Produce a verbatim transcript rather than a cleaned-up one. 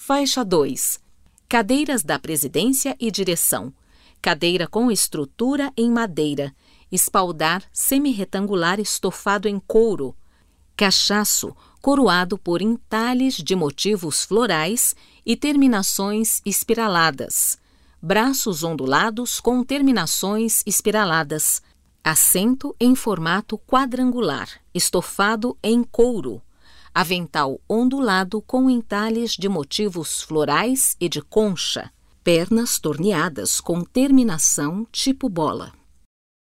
Faixa dois. Cadeiras da presidência e direção. Cadeira com estrutura em madeira. Espaldar semi-retangular estofado em couro. Cachaço, coroado por entalhes de motivos florais e terminações espiraladas. Braços ondulados com terminações espiraladas. Assento em formato quadrangular, estofado em couro. Avental ondulado com entalhes de motivos florais e de concha. Pernas torneadas com terminação tipo bola.